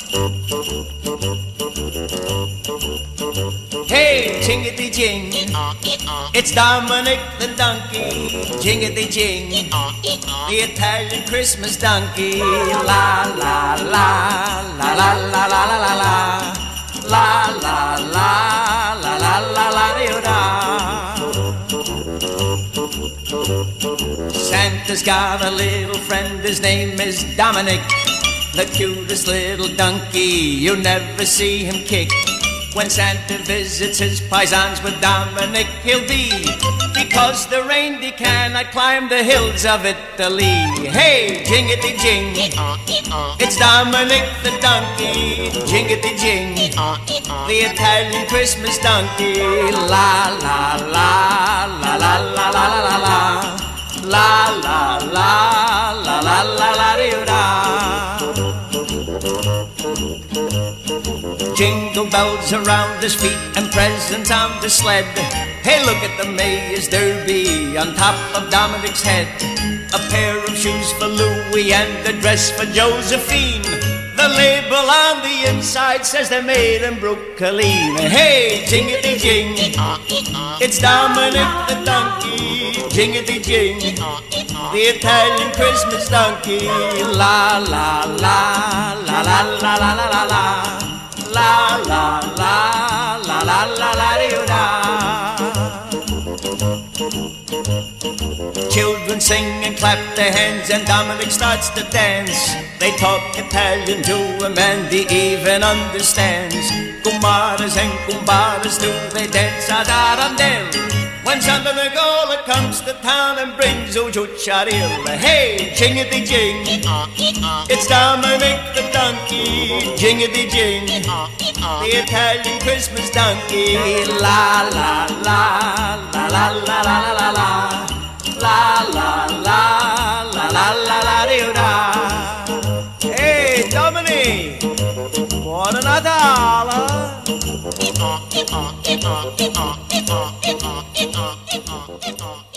Hey, jingity jing, it's Dominic the donkey. Jingity jing, the Italian Christmas donkey. La la la la la la la la la la la la la la la la la. Santa's got a little friend, his name is Dominic, the cutest little donkey. You never see him kick. When Santa visits his paisans with Dominic, he'll be, because the reindeer cannot climb the hills of Italy. Hey, jingity jing, it's Dominic the donkey. Jingity jing, the Italian Christmas donkey. La la la la la la la la la la la la la la la la la. Jingle bells around his feet and presents on the sled. Hey, look at the Mayor's Derby on top of Dominic's head. A pair of shoes for Louis and a dress for Josephine. The label on the inside says they're made in Brooklyn. Hey, jingity jing, it's Dominic the donkey. Jingity jing, the Italian Christmas donkey. La la la la la la la la la. La la la la la la la la. Children sing and clap their hands and Dominic starts to dance. They talk Italian to him and he even understands. Kumbaras and kumbaras do they dance ad arandel. When Santa Nicola comes to town and brings Ujucharil. Hey, jingity jing, it's Dominic the donkey. Jingity jing, the Italian Christmas donkey. La la la la la la la la la la la la la la la la. Hey, Dominic, buon Natale.